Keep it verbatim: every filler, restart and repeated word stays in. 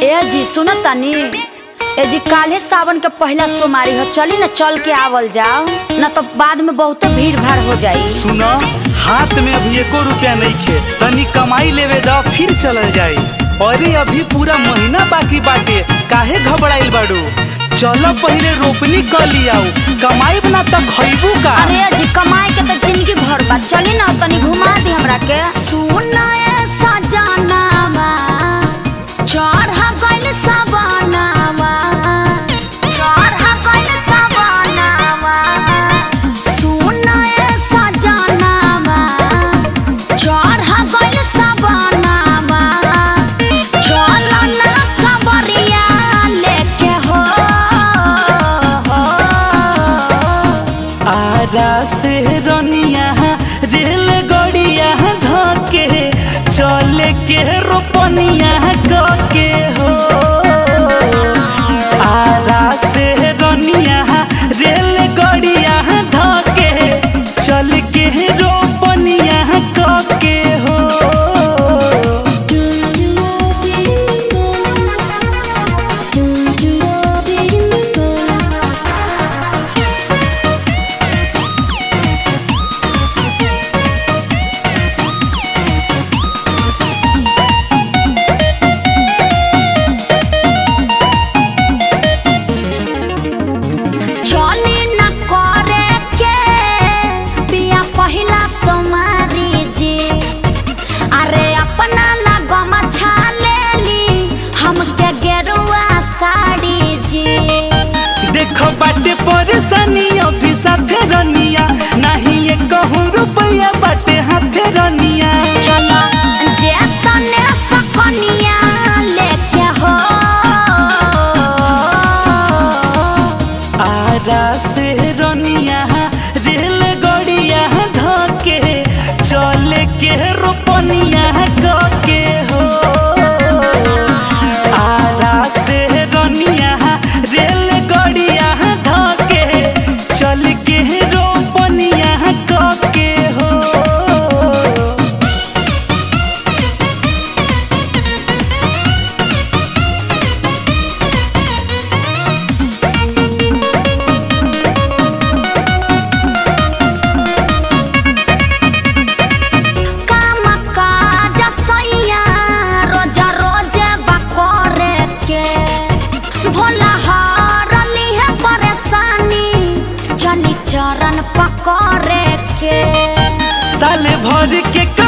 ए जी सुनो तनी, ए जी काले सावन के पहला सोमवारी हो, चली न चल के आवल जाओ, न तो बाद में बहुत भीड़ भाड़ हो जाई। सुनो हाथ में अभी एको रुपया नहीं खे, तनी कमाई लेवे दो फिर चल जाई। अरे अभी पूरा महीना बाकी बाटे, काहे घबराइल बाड़ू? चलो पहले रोपनी कर लियाओ, कमाई बना तक खइबू का। अरे जी कमाई के तो जिंदगी भर बा, चली ना तनी घुमा दी हमरा के। सुना ए सजनावा चढ़ा गइल सवनावा, चढ़ा गइल सवनावा। सुना ए सजनावा चढ़ा गइल सवनावा, चल ना खबरिया लेके हो। आरा से रनिया रेल गड़िया धके चले के रोपनिया के हो। आरा से रनिया रेल गड़िया धके चल के रोपनिया के हो। देखो बाटे परेशानी अभी साथे रनिया, नहीं ये कहूँ रुपया बाटे हाथे रनिया। चलो जे तने सकनिया लेके हो। आरा से रनिया रेल गड़िया धके चले के रोपनिया के हो। आरा से रनिया रेल गड़िया धके चल के रोपनिया के हो। चरण पकड़े के साल भर के